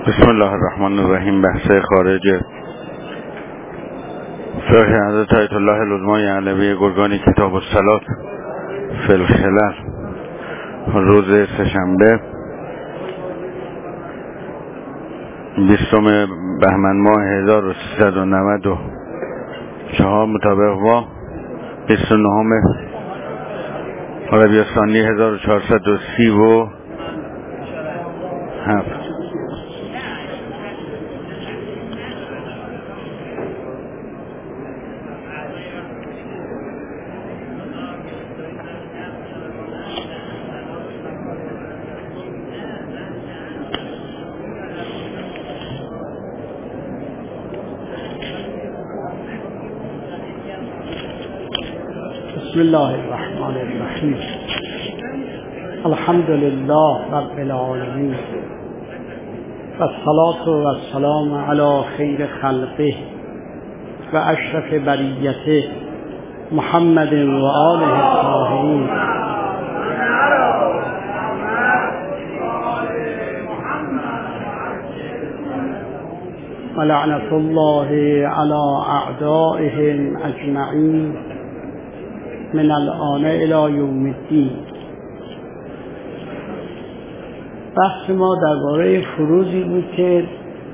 بسم الله الرحمن الرحیم. بحث خارج فقه حضرت آیت الله العظمای علوی گرگانی کتاب الصلاة فی الخلل، روز سه‌شنبه 20 بهمن ماه 1394 مطابق با 29 ربیع الثانی 1437. بسم الله الرحمن الرحیم. الحمد لله رب العالمین و الصلاة و السلام علی خیر خلقه و اشرف بریته محمد و آله الطاهرین و لعنت الله علی اعدائهم اجمعین من الآن الی یوم الدین. بحث ما درباره فروضی بود که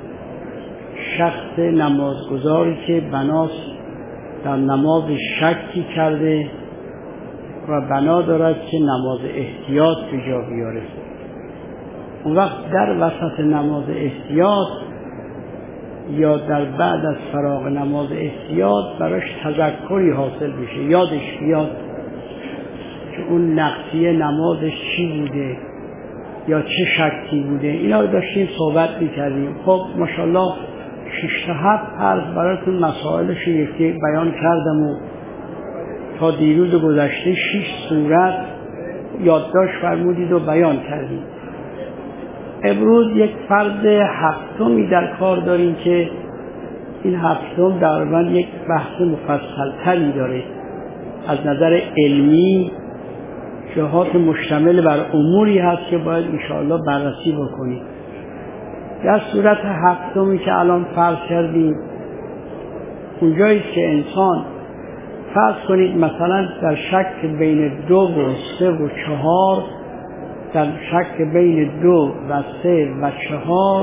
شخص نمازگزاری که بناس در نماز شکی کرده و بنا دارد که نماز احتیاط به جا بیاره، اون وقت در وسط نماز احتیاط یا در بعد از فراغ نماز احتیاط براش تذکری حاصل بشه، یادش بیاد که اون نقصی نمازش چی بوده یا چه شکی بوده. اینا رو داشتیم صحبت میکردیم. خب ماشاءالله 6 تا 7 عرض براتون مسائلش یکی بیان کردم و تا دیروز گذشته 6 صورت یادداشت فرمودید و بیان کردیم. امروز یک فرض هفتمی در کار داریم که این هفتم تقریباً یک بحث مفصل تری داره از نظر علمی، جهات مشتمل بر اموری هست که باید انشاءالله بررسی بکنیم. در صورت هفتمی که الان فرض کردیم اونجایی که انسان فرض کنید مثلا در شک بین 2 و 3 و 4، در شک بین 2 و 3 و 4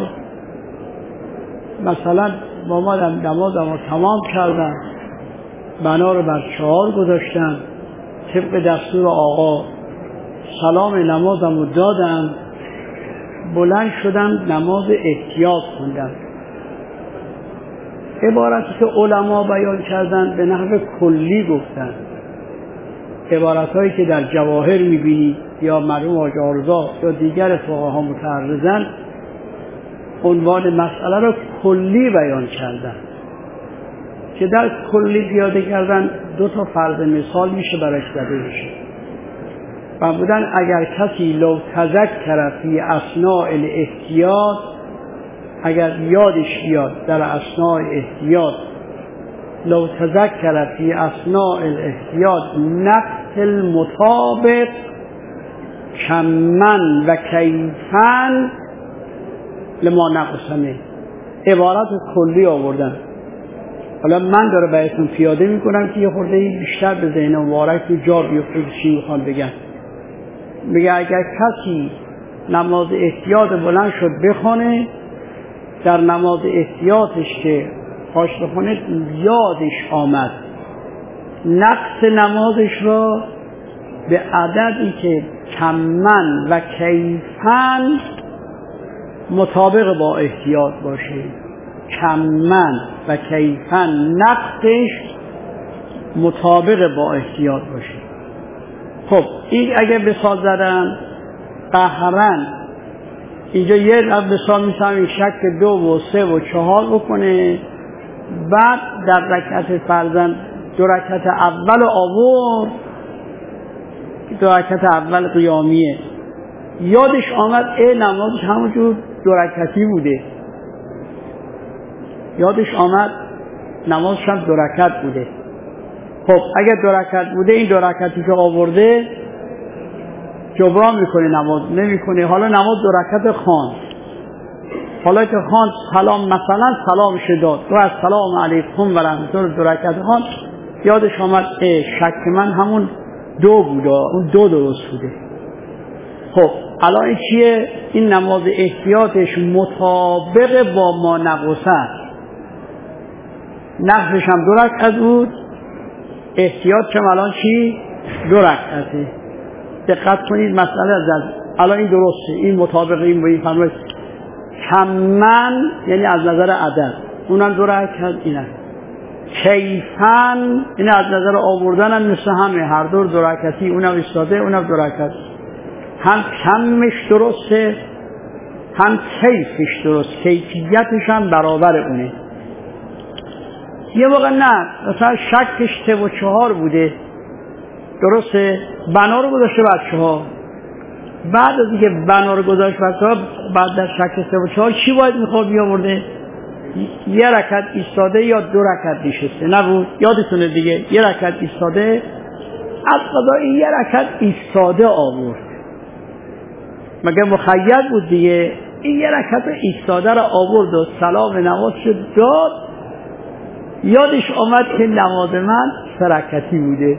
مثلا با ما نمازم رو تمام کردم، بنا رو بر 4 گذاشتم، طبق دستور آقا سلام نمازم رو دادم، بلند شدم نماز احتیاط خوندم. عبارتی که علما بیان کردن به نحو کلی گفتن، عبارت هایی که در جواهر میبینی یا مرحوم حاج عارضا یا دیگر فقها متعرضن عنوان مسئله رو کلی بیان کردن که در کلی پیاده کردن 2 تا فرض مثال میشه براش زده بشه. و بودن اگر کسی لو تذکر فی اثناء الاحتیاط، اگر یادش بیاد در اثناء احتیاط، لو تذکر فی اثناء الاحتیاط نقص المطابق کمن و کیفن لما نقصنه، عبارت کلی آوردن. حالا من داره بهتون پیاده میکنم که یه خورده بیشتر به ذهن مبارک تو جا بیفته چی میخوام بگم. میگه اگر کسی نماز احتیاط بلند شد بخونه، در نماز احتیاطش که خواهش بخونه یادش آمد نقص نمازش را به عددی که کمن و کیفن مطابق با احتیاط باشه، کمن و کیفن نقصش مطابق با احتیاط باشه. خب این اگه مثال زدم قهرن اینجا یه مثال میسیم شک 2 و 3 و 4 بکنه، بعد در رکعت فرضاً 2 رکعت اول آورد، 2 رکعت اول قیامیه، یادش آمد نمازش همونجور 2 رکعتی بوده، یادش آمد نمازش هم 2 رکعت بوده. خب اگر 2 رکعت بوده این 2 رکعتی که آورده جبران میکنه، نماز نمیکنه. حالا نماز 2 رکعت خواند، حالا که خان سلام مثلا سلامش داد و السلام علیکم و رحمت الله 2 رکعت خان یادش آمد شک من همون 2 بوده، اون 2 درست بوده. خب الان این چیه؟ این نماز احتیاطش مطابق با ما نقصه است. نقصش هم 2 رکعت بود، احتیاطش هم الان چی؟ 2 رکعته. دقت کنید مسئله از الان این درسته، این مطابق این با این فرمایید کمن یعنی از نظر عدد اونم 2 رکعت، اینه کیفن این از نظر آوردن هم مثل همه، هر 2 رکعتی، اونم ایستاده اونم 2 رکعت. هم کمش درسته هم کیفش درست، کیفیتش هم برابر اونه. یه موقع نه مثلا شکش 3 و 4 بوده، درسته، بنا رو گذاشته بچه‌ها، بعد از اینکه بنا رو گذاشت بچه‌ها بعد در شک 3 و 4 چی باید میخواد بیاورده؟ 1 رکعت ایستاده یا 2 رکعت نشسته نبود؟ یادتونه دیگه 1 رکعت ایستاده، از قضا این 1 رکعت ایستاده آورد، مگه مخیر بود دیگه، این 1 رکعت ایستاده رو آورد و سلام نماز شد داد. یادش آمد که نماز من 3 رکعتی بوده،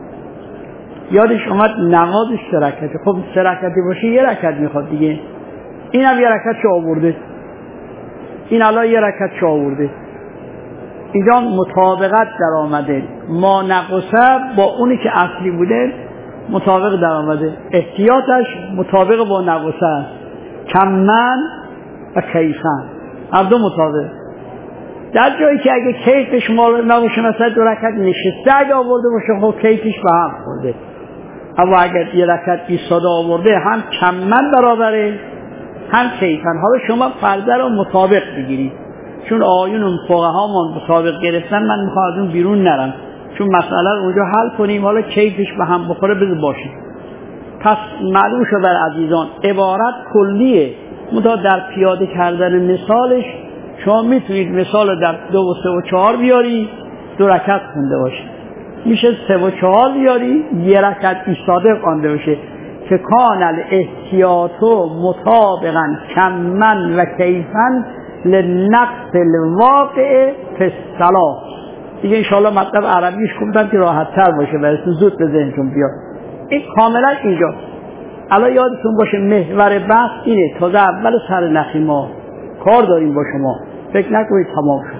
یادش آمد نمازش 3 رکعته. خب 3 رکعتی باشه 1 رکعت میخواد دیگه، این هم 1 رکعت چه آورده، این الان 1 رکعت چه آورده. اینجا مطابقت در آمده، ما نقصه با اونی که اصلی بوده مطابق در آمده، احتیاطش مطابق با نقصه است، کمن و کیفن هر 2 مطابق. در جایی که اگه کیفش مال نباشه مثلا 2 رکعت نشسته اگه آورده باشه خب کیفش به هم خورده، اما اگر 1 رکعت ایستاده آورده هم کمن برابره هم کیفن. حالا شما فرض رو مطابق بگیرید، چون آیون فقها ما مطابق گرفتن، من میخوام از اون بیرون نرم چون مسئله رو اونجا حل کنیم، حالا کیفش به هم بخوره بذار باشه. پس معلوم شد بر عزیزان عبارت کلیه، منتها در پیاده کردن مثالش شما میتونید مثال در 2 و 3 و 4 بیاری 2 رکعت خونده باشه، میشه 3 و 4 بیاری 1 رکعت ایستاده خونده باشه که کان الاحتیاط مطابقا کمن و کیفن لنقص الواقع فی الصلاة. دیگه انشاءالله مطلب عربیش گفتم که راحت تر باشه براتون زود به ذهنتون بیاد. این کاملا اینجا الان یادتون باشه محور بحث اینه، تازه اول سر نخی ما کار داریم با شما، فکر نکنید تمام شد.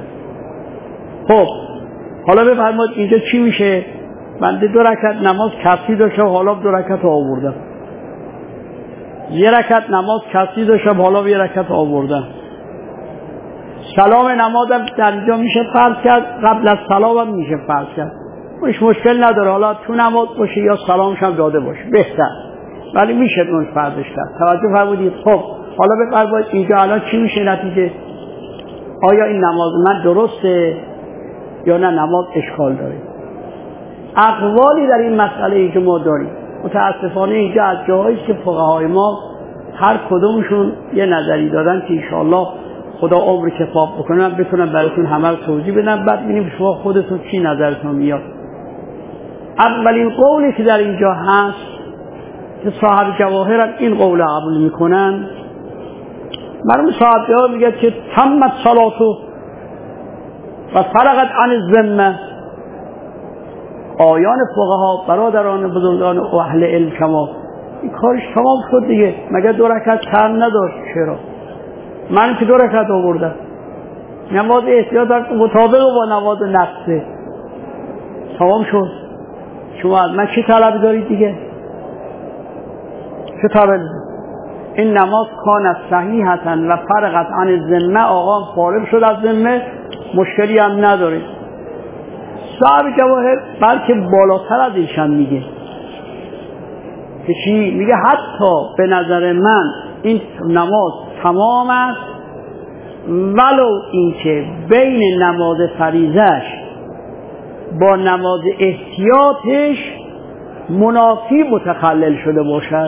خب حالا بفرمایید اینجا چی میشه؟ بنده 2 رکعت نماز کسی داشتم حالا 2 رکعت آوردم، 1 رکعت نماز کسی داشتم حالا 1 رکعت آوردم. سلام نمازم در اینجا میشه فرض کرد، قبل از سلام هم میشه فرض کرد، مش مشکل نداره، حالا تو نماز باشه یا سلامش هم داده باشه بهتر، ولی میشه اون فرضش کرد. توجه فرمودید؟ خب حالا بفرمایید اینجا الان چی میشه نتیجه؟ آیا این نماز من درسته یا نه نماز اشکال داره؟ اقوالی در این مسئله که ما داریم. متاسفانه اینجا از جاهایی که فقهای ما هر کدومشون یه نظری دادن که انشاءالله خدا عمر کفاف بکنه بتونم براتون همه رو توضیح بدم، بعد ببینیم شما خودتون چی نظرتون میاد. اولین قولی که در اینجا هست که صاحب جواهر هم این قول قبول میکنن، مرحوم صاحب جواهر میگه که تمت صلاتو و فرغت عن الذمه. آیان فقها، برادران بزرگان و اهل علم شما، این کارش تمام شد دیگه، مگه 2 رکعت کم نداشت؟ چرا؟ من که 2 رکعت آوردم، نماز احتیاط مطابق با نماز نفسه، تمام شد. شما از من چه طلبی دارید دیگه؟ چه طلبی؟ این نماز کان صحیحتاً و فرغت عن الذمه، آقا فارغ شد از ذمه، مشکلی هم نداره. صاحب جواهر بلکه بالاتر از ایشان میگه که چی؟ میگه حتی به نظر من این نماز تمام است ولو اینکه بین نماز فریضه‌اش با نماز احتیاطش منافی متخلل شده باشد.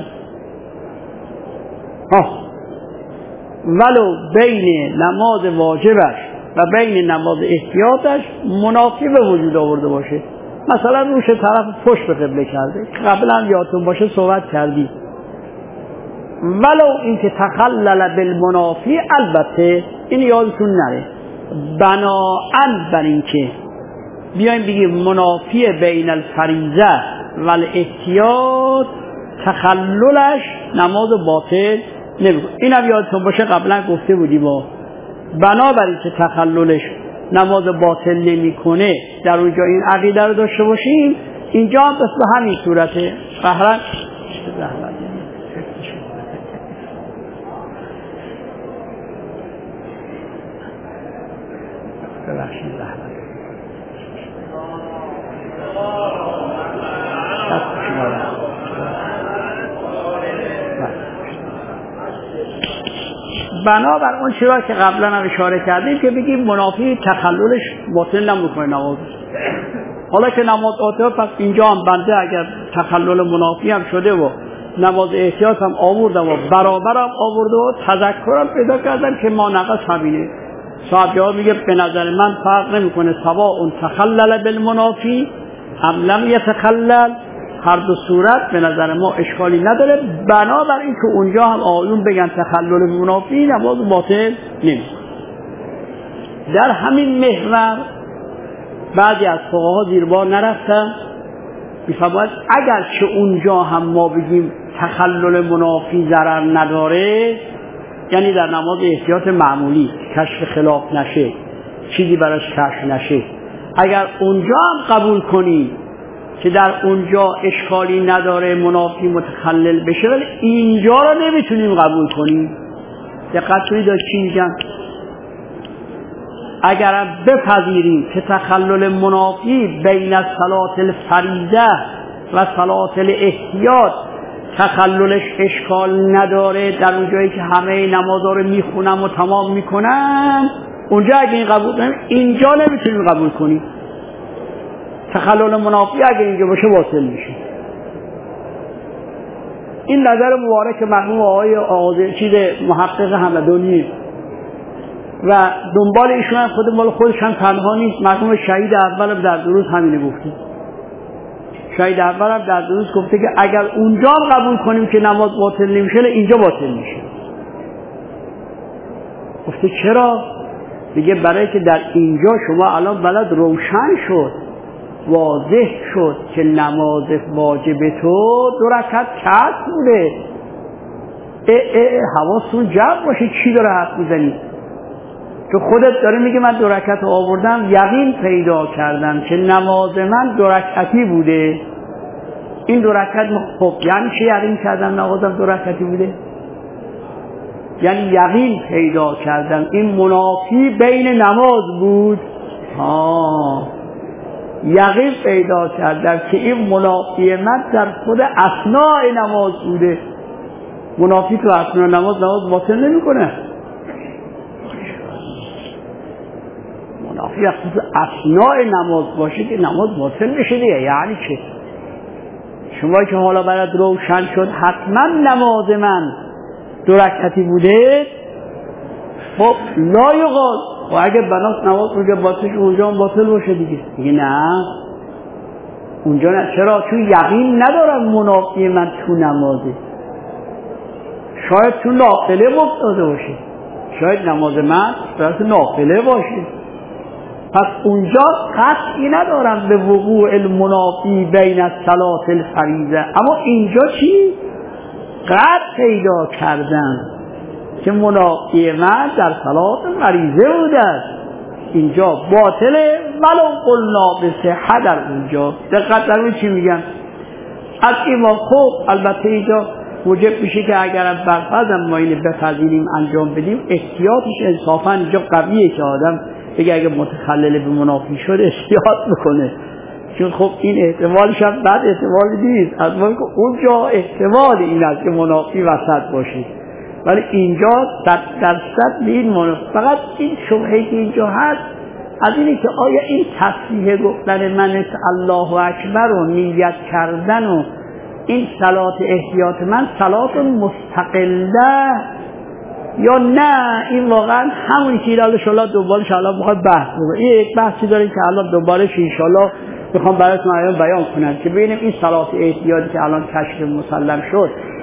ولو بین نماز واجبش و بین نماز احتیاطش منافی به وجود آورده باشه. مثلا روش طرف پشت به قبله کرده، قبلا یادتون باشه صحبت کردی، ولو اینکه تخلل بالمنافی، البته این یادتون نره بناءً بر اینکه بیایم بگیم منافی بین الفریضه و الاحتیاط، تخللش نماز باطل نمیکنه. اینم یادتون باشه قبلا گفته بودیم بنابراین که تخللش نماز باطل نمیکنه در اونجا این عقیده رو داشته باشیم. اینجا هم بس به همین صورته. قهرن بنابر اون چیزا که قبلا هم اشاره کردیم که بگیم منافی تخللش باطل نمیکنه نماز. حالا که نماز باطل، پس اینجا هم بنده اگر تخلل منافی هم شده و نماز احتیاط هم آوردم و برابرم آورده و تذکرم پیدا کردم که ما نقص همینه. صاحب جواب میگه به نظر من فرق نمیکنه سواء تخلل بالمنافی ام لم یتخلل، هر دو صورت به نظر ما اشکالی نداره. بنابراین که اونجا هم آیون بگن تخلل منافی نماز باطل نمیشه. در همین محور بعضی از فقها زیر بار نرفتن، میفرماید اگر که اونجا هم ما بگیم تخلل منافی ضرر نداره، یعنی در نماز احتیاط معمولی کشف خلاف نشه، چیزی براش کشف نشه، اگر اونجا هم قبول کنیم که در اونجا اشکالی نداره منافی متخلل بشه، ولی اینجا رو نمیتونیم قبول کنیم. دقت کنید چی میگن؟ اگر بپذیریم که تخلل منافی بین صلات الفریضه و صلات الاحتیاط تخللش اشکال نداره، در اونجایی که همه نمازها رو میخونم و تمام میکنم، اونجا اگه این قبول کنیم اینجا نمیتونیم قبول کنیم. تخلل منافی اگه اینجا باشه باطل میشه. این نظر مبارک مرحوم آقای چیز محقق همدانی و دنبال ایشون هم خودش هم تنها نیست. مرحوم شهید اول در دروس همینه گفته. شهید اول هم در دروس گفته که اگر اونجا قبول کنیم که نماز باطل نمیشه، اینجا باطل میشه. گفته چرا؟ دیگه برای که در اینجا شما الان بلد روشن شد، واضح شد که نماز واجب تو 2 رکعت کسر بوده. حواستون جمع باشه چی داره حرف میزنی؟ تو خودت داره میگه من 2 رکعت آوردم، یقین پیدا کردم که نماز من 2 رکعتی بوده. این 2 رکعت خب یعنی چه یقین کردم نمازم 2 رکعتی بوده؟ یعنی یقین پیدا کردم این منافی بین نماز بود. یقین پیدا کردم که این منافی من در خود اثناء نماز بوده. منافی تو اثناء نماز باطل نمی کنه. منافی وقتی تو اثناء نماز باشه که نماز باطل میشه دیگه. یعنی چه؟ شما که حالا برات روشن شد حتما نماز من 2 رکعتی بوده، خب لا یقال و اگه بناس نماز اونجا باطل اونجا هم باطل باشه دیگه نه اونجا نه. چرا؟ چون یقین ندارم منافی من تو نمازه، شاید تو نافله مفتاده باشه، شاید نماز من برای نافله باشه، پس اونجا قطعی ندارم به وقوع المنافی بین الصلات الفریضه. اما اینجا چی؟ قطع پیدا کردن که منافی من در صلات فریضه بوده است، اینجا باطله ولو قلنا بصحه. در اونجا دقت کنید چی میگن از ایمان. خوب البته اینجا موجب میشه که اگر برفرض ما اینو بپذیریم انجام بدیم، احتیاطش انصافا اینجا قویه که آدم بگه اگه متخلل به منافی شد احتیاط بکنه، چون خب این احتمالش هم بد احتمالی نیست، از ما که اونجا احتمال این است که منافی وسط باشه، ولی اینجا 100% به این منافی. فقط این شبهه‌ای که اینجا هست از اینه که آیا این تصریح گفتن من الله اکبر و نیت کردن و این صلات احتیاط من صلات مستقله یا نه این واقعا همونی که ان شاءالله دوباره الان بخواد بحث بکنیم. این یک بحثی داریم که الان دوباره ان شاءالله بخوام براتون بیان کنم که ببینیم این صلات احتیاطی که الان کشف مسلم شد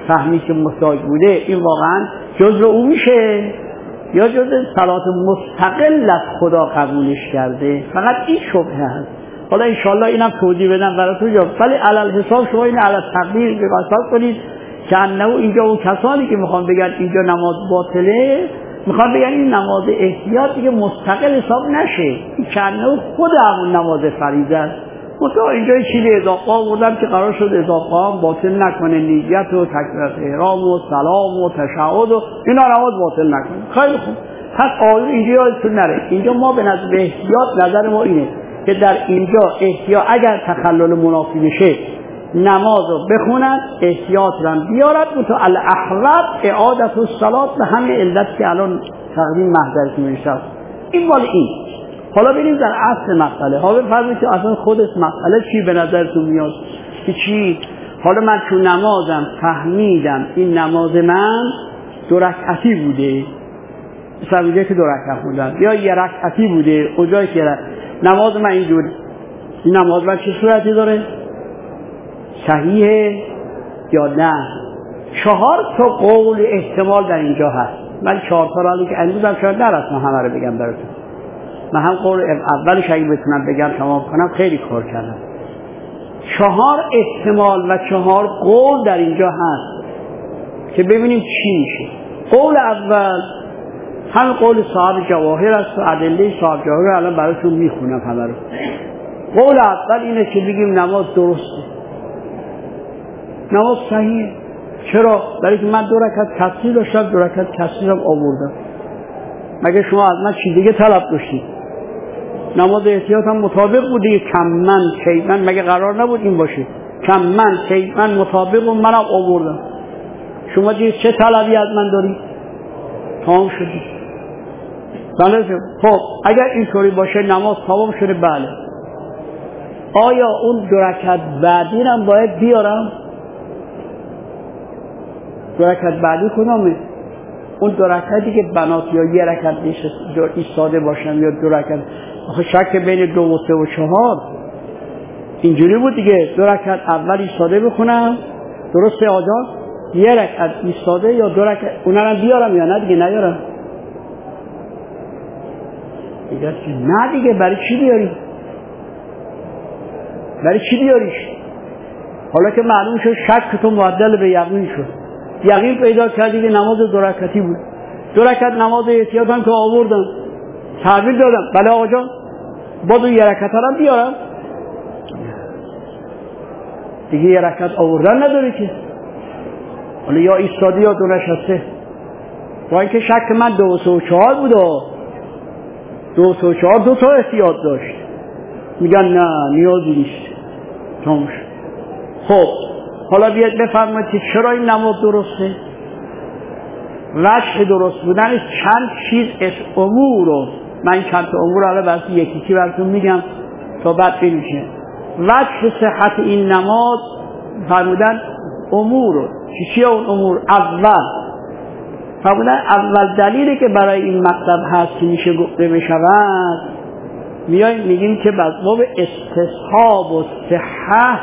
فهمید که محتاج بوده، این واقعا جزء او میشه یا جزء صلات مستقل از خدا قبولش کرده؟ فقط این شبهه هست. حالا انشالله اینم توضیح بدم براتون، ولی علل حساب شما این علل تقدیر بقصد کنید که انه اینجا اون کسانی که میخوان بگن اینجا نماز باطله، میخوان بگن این نماز احتیاط دیگه مستقل حساب نشه، این که انه خود همون نماز فریضه است. منتها اینجا چیزی اضافه آوردم که قرار شد اضافه هم باطل نکنه، نیت و تکبیرات احرام و سلام و تشهد و اینا نماز باطل نکنه. خیلی خوب، پس آیه اینجا یادتون نره، اینجا ما به احتیاط نظر ما اینه که در اینجا احتیاط اگر تخلل منافی بشه نماز رو بخونن، احتیاط رو بیارد، تو الاحوط اعادت الصلات به همه علت که الان تقدیم محضرتون میشه. این مال این. حالا بریم در اصل مسئله. ها بفرمایید که اصلا خودش مسئله چی به نظرتون میاد؟ که چی؟ حالا من تو نمازم فهمیدم این نماز من 2 رکعتی بوده، مثلا که 2 رکعت بودن یا 1 رکعتی بوده، اونجایی که نماز من اینجور، این نماز من چه صورتی داره؟ صحیحه یا نه؟ 4 تا قول احتمال در اینجا هست. من 4 تا را که امروزم شاید نرسم همه رو بگم براتون. من هم قول اولش اگه بتونم بگم تمام کنم خیلی کار کردم. 4 احتمال و 4 قول در اینجا هست که ببینیم چی میشه. قول اول همین قول صاحب جواهر است و ادله صاحب جواهر رو الان براتون میخونم همه رو. قول اول اینه که بگیم نماز درسته، نماز صحیحه. چرا؟ برای که من 2 رکعت کسری داشتم، 2 رکعت کسری رو آوردم. مگه شما از من چیز دیگه طلب داشتید؟ نماز احتیاط هم مطابق بوده، کم من کیمن، مگه قرار نبود این باشه؟ کم من کیمن مطابق و منم آوردم. شما دیگه چه طلبی از من دارید؟ تمام شدید. بله. خب اگر اینطوری باشه نماز تمام شده. بله. آیا اون 2 رکعت بعدی هم باید بیارم؟ 2 رکعت بعدی کدامه؟ اون 2 رکعتی که بنات یا 1 رکعت ایستاده باشم یا 2 رکعت، آخه شک بین 2 و 3 و 4 اینجوری بود دیگه. 2 رکعت اول ایستاده بخونم، درسته آجان؟ 1 رکعت ایستاده یا 2 رکعت اونا رو بیارم یا نه دیگه؟ نیارم دیگه. نه دیگه، برای چی بیاری؟ برای چی بیاریش؟ حالا که معلوم شد شک تو معدل به یقین شد، یقین پیدا کردی که نماز 2 رکعتی بود. 2 رکعت نماز احتیاط هم که آوردم، تحویل دادم. بله آقا جان، باز 1 رکعت هم بیارم دیگه؟ 1 رکعت آوردن نداری که، حالا یا ایستادی یا 2 نشسته. با اینکه شک من 2 و 3 و 4 بود، 2 و 3 و 4 2 تا احتیاط داشت. میگن نه نیازی نیست، تمام شد. خب حالا بیاد بفرمایید که چرا این نماز درسته؟ وجه درست بودنش چند چیز امور رو من چند تا امور حالا براتون یکی براتون میگم تا بعد ببینید. وجه صحت این نماز فرمودن امور رو. چیه اون امور؟ اول فرمودن اول دلیلی که برای این مطلب هست که میشه گفته بشود، میایم میگیم که باب استصحاب و صحت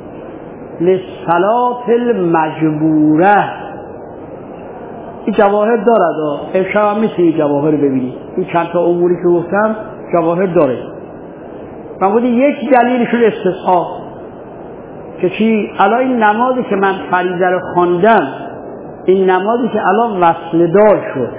للصلاة المجبوره. این جواهر دارد، امشب هم میتونی جواهر ببینید. این چند تا اموری که گفتم جواهر داره. من بودی یک دلیلشون استصحاب که چی؟ الان این نمازی که من فریضه رو خواندم، این نمازی که الان وصل دار شد،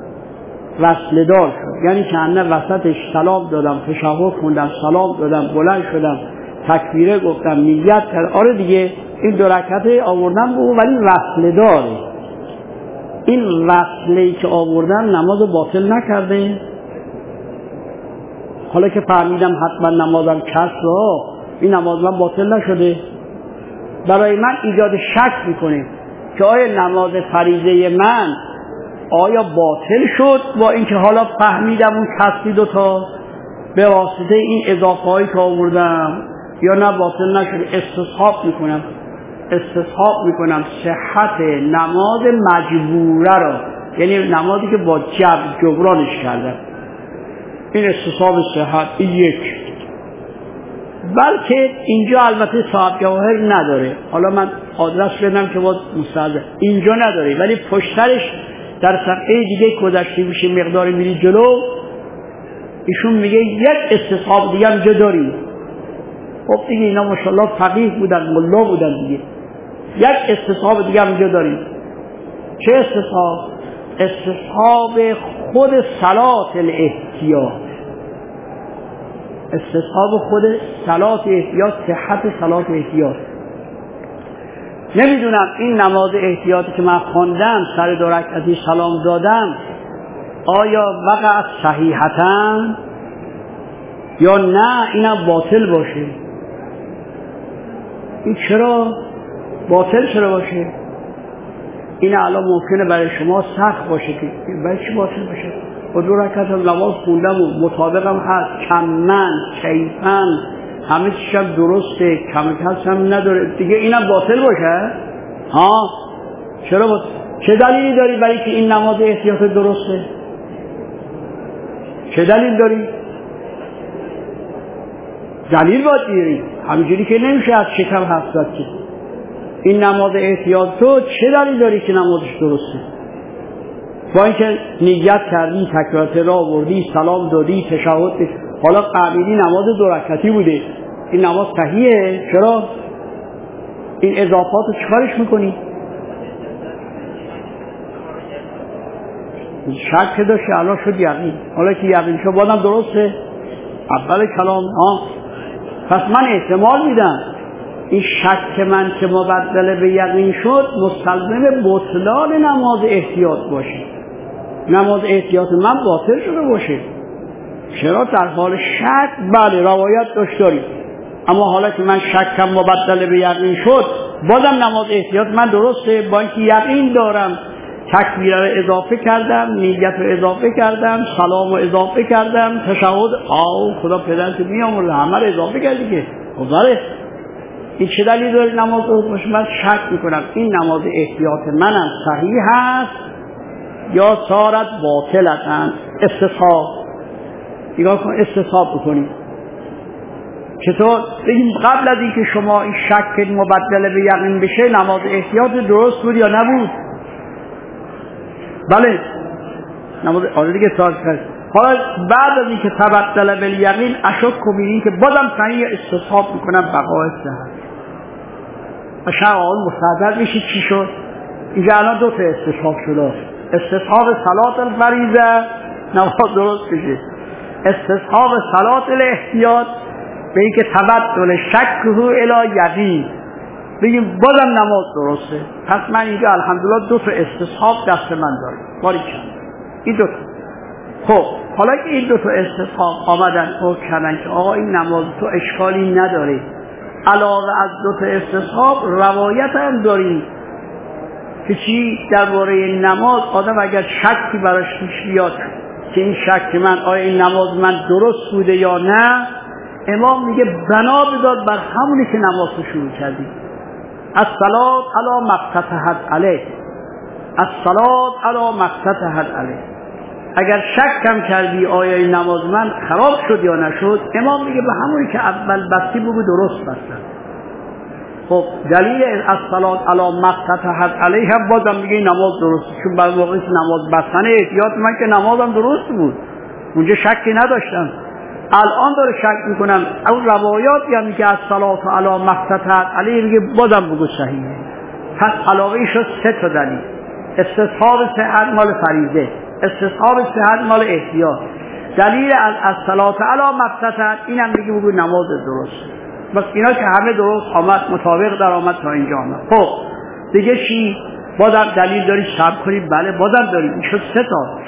یعنی که انه وسطش سلام دادم، تشهد خوندم، سلام دادم، بلند شدم، تکبیره گفتم، نیت کردم. آره دیگه این 2 رکعت آوردم بود، ولی وصل داره. این وصلی که آوردم نماز باطل نکرده. حالا که فهمیدم حتما نمازم کسر، این نماز من باطل نشده. برای من ایجاد شک میکنه که آیا نماز فریضه من آیا باطل شد با اینکه حالا فهمیدم اون کسری 2 تا به واسطه این اضافه هایی که آوردم، یا نه باطل نشد. استصحاب میکنم صحت نماز مجبوره رو، یعنی نمازی که با جبرانش کردم. این استصحاب صحت. این یک. بلکه اینجا البته صاحب جواهر نداره، حالا من آدرس بدم که باز مستعد اینجا نداره، ولی پشترش در صفحه دیگه گذشته میشه مقداری میری جلو، ایشون میگه یک استصحاب دیگه هم جا داریم. خب دیگه اینا ماشاءالله فقیه بودن، ملا بودن دیگه. یک استصحاب دیگه هم جا داریم. چه استصحاب؟ استصحاب خود صلات الاحتیاط، استصحاب خود صلات احتیاط، صحت صلات احتیاط. نمیدونم این نماز احتیاطی که من خواندم سر 2 رکعتی سلام دادم آیا وقع صحیحتاً یا نه اینم باطل باشه. این چرا باطل چرا باشه؟ این الان ممکنه برای شما سخت باشه که برای چی باطل باشه؟ با 2 رکعت نماز خوندم و مطابقم هست، کمن کیفن همه چیشم درسته، کمکست هم نداره دیگه، اینم باطل باشه؟ ها چرا باطل؟ چه دلیلی داری برای که این نماز احتیاط درسته؟ چه دلیل داری؟ دلیل باید بیاری، همینجوری که نمیشه از شکم حرف زد که این نماز احتیاط تو چه دلیل داری که نمازش درسته؟ با اینکه نیت کردی، تکبیرات را آوردی، سلام دادی، تشهد، حالا قبیلی نماز 2 رکعتی بوده، این نماز صحیحه؟ چرا؟ این اضافات رو چکارش میکنی؟ شک داشتی الان شد یقین، حالا که یقین شد بازم درسته؟ اول کلام پس من احتمال میدم این شک من که مبدل به یقین شد مستلزم بطلان نماز احتیاط باشه، نماز احتیاط من باطل شده باشه. چرا؟ در حال شک بله روایت داشت داریم، اما حالا که من شکم مبدل به یقین شد بازم نماز احتیاط من درسته، با اینکه یقین دارم، تکبیر رو اضافه کردم، نیت رو اضافه کردم، سلام رو اضافه کردم، تشهد خدا پدرت میامرزه همه رو اضافه کردی که بله این چه دلیل داره نماز درست باشه؟ من شک میکنم این نماز احتیاط منم صحیح هست یا صارت باطلتن. استصحاب نگاه کن، استصحاب بکنیم چطور؟ بگیم قبل از اینکه شما این شک مبدل به یقین بشه نماز احتیاط درست بود یا نبود؟ بله نماز آره دیگه صحیح کرد. حالا بعد از اینکه تبدل به یقین اشک کنید که بازم صحیح استصحاب میکنم بقای صحت. اشعه آن مستعدد میشه چی شد؟ اینجا الان 2 تا استصحاب شده، استصحاب صلات الفریضه نماز درست بشه، استصحاب صلات الاحتیاط به اینکه تبدل شکه الی یقین بگیم بازم نماز درسته. پس من اینجا الحمدلله 2 تا استصحاب دست من دارم باریکلا این 2 تا. خب حالا که این 2 تا استصحاب آمدن و کردن که آقا این نماز تو اشکالی نداره، علاوه از 2 تا استصحاب روایت هم داریم که چی درباره نماز آدم اگر شکی براش پیش بیاد که این شک من آیا این نماز من درست بوده یا نه، امام میگه بنا بدار بر همونی که نماز رو شروع کردی. الصلاة علی مفتتحت علیه، الصلاة علی مفتتحت علیه. اگر شک کم کردی آیا این نماز من خراب شد یا نشد، امام میگه به همونی که اول بستی بگو درست بستن. خب دلیل الصلاة علی مفتتحت علیه هم بازم میگه نماز درست، چون بعد موقعی نماز بستن احتیاط من که نمازم درست بود اونجا شکی نداشتم، الان داره شک میکنم. اون روایاتی هم میگه الصلاة علی مفتتحت علیه میگه بازم بگو صحیحه. پس علاوه شد 3 تا دلیل، استصحاب صحت مال فریضه، استصحاب صحت مال احتیاط، دلیل از الصلاة علی مفتتحت اینم میگه بگو نماز درست. بس اینا که همه درست آمد مطابق در آمد تا اینجا آمد. خب دیگه چی؟ بازم دلیل داری صبر کنید؟ بله بازم داریم، این شد 3 تا.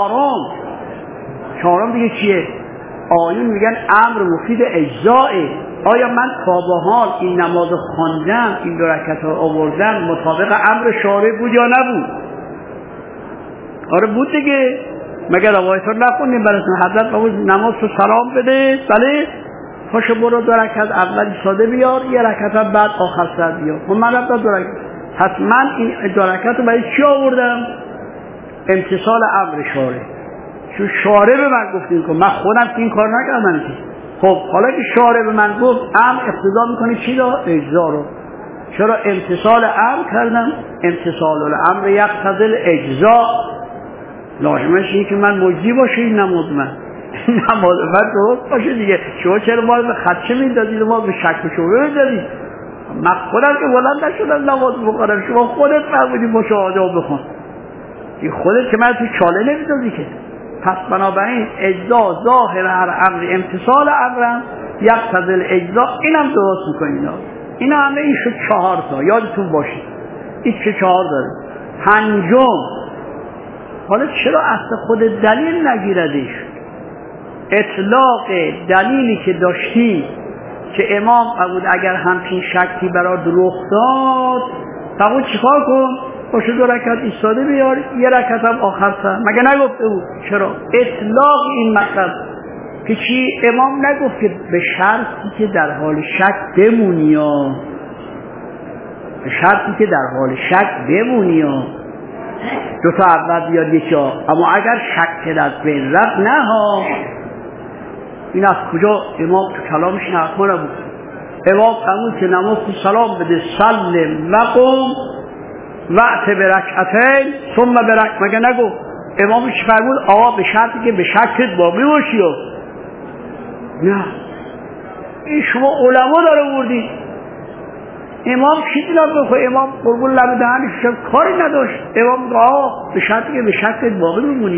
چهارم دیگه چیه؟ آیون میگن امر مفید اجزائه. آیا من تا به حال این نماز خواندم، این 2 رکعت رو آوردم مطابق امر شارع بود یا نبود؟ آره بود دیگه، مگر روایت رو نخوندیم براتون حضرت بابا نماز رو سلام بده؟ بله پاشو برو 2 رکعت اول ساده بیار، 1 رکعت بعد آخر سر بیار. من رفتم 2 رکعت، پس من این 2 رکعت رو برای چی آوردم؟ امتثال امر شارع. چون شارع به من گفتیم که من خودم که این کار نکردم که خب حالا که شارع به من گفت امر اقتضا میکنه چی رو؟ اجزا رو. چرا امتصال امر کردم؟ امتصال الامر یقتضی الاجزا. لازمش اینه که من مجزی باشه این نماز من درست باشه دیگه. شما چرا ما به خدشه میدادید ما به شک و شبهه میدادید؟ من خودم که بلند نشدم نماز بخونم، شما خودت فرمودی مشاهده بخون، این خودت که من تو چاله نمیدادی که. پس بنابراین اجزا ظاهر هر امر امتصال امرم یقتضی الاجزا، اینم درست میکنید. اینا همه این شد 4 تا، یادتون باشه این چه 4 داره. پنجم، حالا چرا اصل خود دلیل نگیردش؟ اطلاق دلیلی که داشتی که امام قبول اگر همچین شکی برات رخ داد قبول چیکار کن؟ باشه 2 رکعت ایستاده بیار، 1 رکعت هم آخر سر. مگه نگفته بود؟ چرا؟ اطلاق این مطلب که چی؟ امام نگفت که به شرطی که در حال شک بمونی، به شرطی که در حال شک بمونی 2 تا اول بیاد 1 جا، اما اگر شک از بین رفت نه ها. این از کجا امام تو کلامش نقمه نبود؟ امام قبول که نماز سلام بده سلم وقم وقت برکعتین ثم مگه نگو امامش فرمود آقا به شرطی که به شکت باقی باشی؟ نه، این شما علما داره بردید. امام چیزی نگفت، امام قربون لب دهنش کاری نداشت. امام گفت آقا به شرطی که به شکت باقی بمونی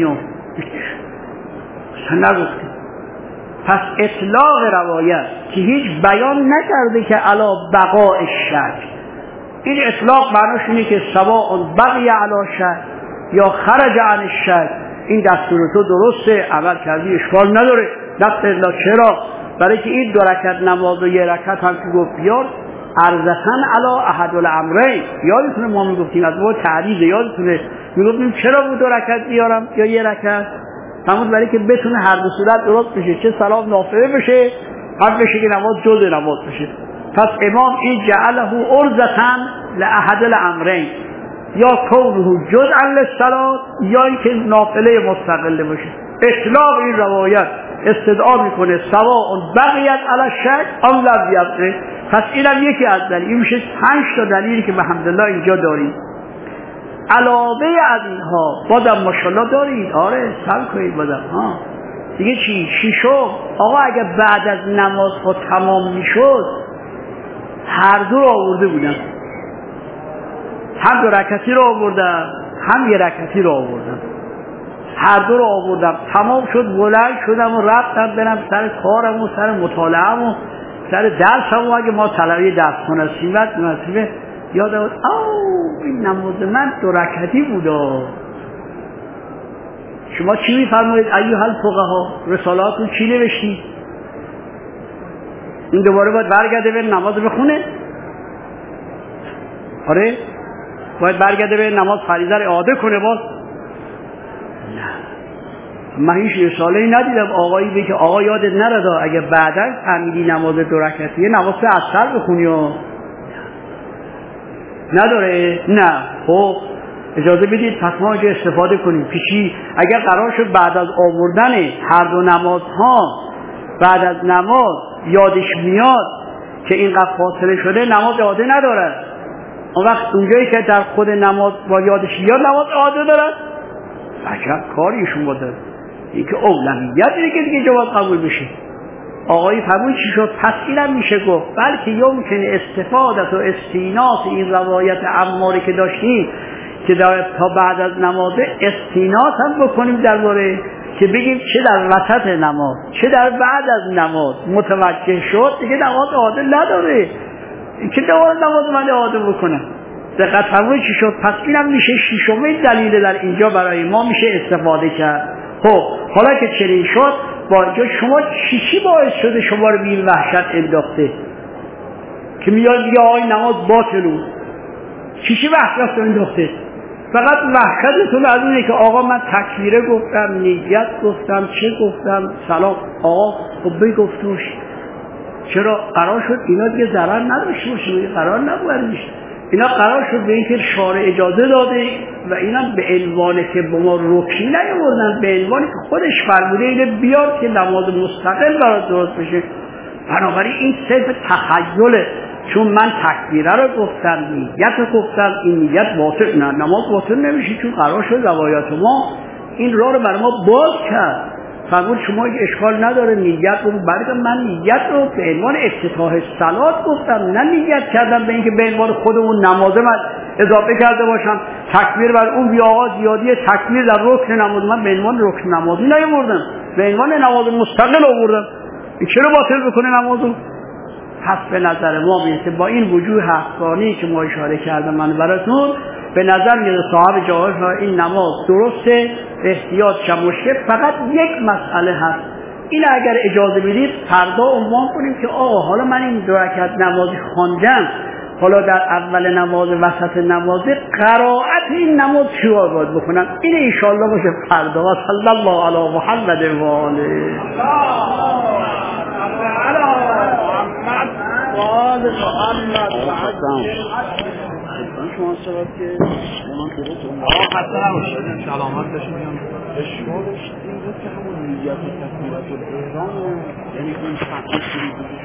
اصلا نگفتی. پس اطلاق روایت که هیچ بیان نکرده که علا بقاء شک، این اطلاق معناش اینه که سواء بقی علا شک یا خرج عن الشک، این دستور تو درسته عمل کردی اشکال نداره. دست الا چرا؟ برای که این 2 رکعت نماز و 1 رکعت هم که گفت بیار عرضتن علا احد الامرین. یادتونه ما میگفتیم از ما تعریض، یادتونه میگفتیم چرا بود 2 رکعت بیارم یا 1 رکعت؟ همون برای که بتونه هر دو صورت درست بشه، چه سلام نافله بشه هم بشه که نماز جز نماز بشه. پس امام این جعله ارزتن لاحد الامرین، یا کونه جزءا للصلاه یا اینکه نافله مستقله باشه. اطلاق این روایت استدعا میکنه سواء بقیت علی الشک ام لم یبقی. پس اینم یکی از دلیل. این میشه 5 تا دلیلی که الحمدلله اینجا داریم. علاوه از اینها بازم ماشاءالله دارید. آره سلام کنید بازم دیگه چی؟ شیشم، آقا اگه بعد از نماز ها تمام میشد هر دو رو آورده بودم، هم 2 رکعتی رو آوردم هم 1 رکعتی رو آوردم، هر دو رو آوردم. تمام شد بلند شدم و رفتم برم سر کارم و سر مطالعه‌ام و سر درسم و اگه ما طلبه درس مناسبه یادم این نماز من 2 رکعتی بودا. شما چی میفرمایید ایها الفقها؟ رسالاتون چی نوشتید؟ این دوباره باید برگرده به نماز بخونه؟ آره باید برگرده به نماز فریضه رو اعاده کنه باز؟ نه، من هیچ رساله‌ای ندیدم آقایی بگه آقا یادت نره اگه بعدا فهمیدی نماز 2 رکعتیه نماز اثر بخونی نداره. نه خب اجازه بدید پس ما اینجا استفاده کنیم. پیشی اگر قرار شد بعد از آوردن هر دو نماز ها بعد از نماز یادش میاد که اینقدر فاصله شده نماز اعاده نداره، اون وقت اونجایی که در خود نماز با یادش میاد نماز اعاده داره. عجب کاریشون بوده. این که اولویت دیگه جواب قبول بشه. آقایی فرمود چی شد؟ پس اینم میشه گفت بلکه یمکنه استفاده و استیناس این روایت عماری که داشتیم که تا بعد از نماز استیناس هم بکنیم درباره که بگیم چه در وسط نماز چه در بعد از نماز متوجه شد دیگه نماز اعاده نداره، که دوباره نماز من اعاده بکنم. دقت فرمایید چی شد؟ پس اینم میشه ششمین دلیل در اینجا برای ما میشه استفاده کرد. خب حالا که چنین شد با اینجا شما چی باعث شده شما رو به این وحشت انداخته که میاد دیگه آقای نماز باطلون؟ چی وحشت انداخته؟ فقط وحشتتون از اونه که آقا من تکبیره گفتم، نیت گفتم، چه گفتم، سلام آقا خب بگفتوش چرا قرار شد اینا دیگه ضرر نداشته باشه؟ قرار نبود. اینا قرار شد به اینکه شارع اجازه داده و اینا به عنوان که به ما رکنی نیاوردن، به عنوان که خودش فرموده اینه بیار که نماز مستقل برات درست بشه. بنابراین این صرف تخیله، چون من تکبیره رو گفتم، نیت رو گفتم، این نیت باطل، نه نماز باطل نمیشه، چون قرار شد روایات ما این راه رو برای ما باز کرد. فرمود شما اشکال نداره نیت رو، برای من نیت رو به عنوان افتتاح صلات گفتم، نه نیت کردم به اینکه به عنوان خودمون نماز من اضافه کرده باشم، تکبیر بر اون بی آقا زیادی تکبیر در رکن نماز من به عنوان رکن نمازی نیاوردم، به عنوان نماز مستقل آوردم. این چرا باطل بکنه نمازو؟ پس به نظر ما میرسه با این وجوه هفتگانی که ما اشاره کردم من براتون، به نظر میاد صاحب جواهر این نماز درسته، احتیاط شم مشکل. فقط یک مسئله هست، این اگر اجازه بدید فردا عنوان کنیم که آقا حالا من این 2 رکعت نمازی خواندم، حالا در اول نماز وسط نماز قرائت این نماز چیکار باید بکنم. این ان شاء الله باشه فردا. و صلی الله علی محمد و آله شما سواد که من خسته نباشید، سلامت باشید. اشکالش این بود که همون نیت و تکبیرات الاحرام، یعنی اون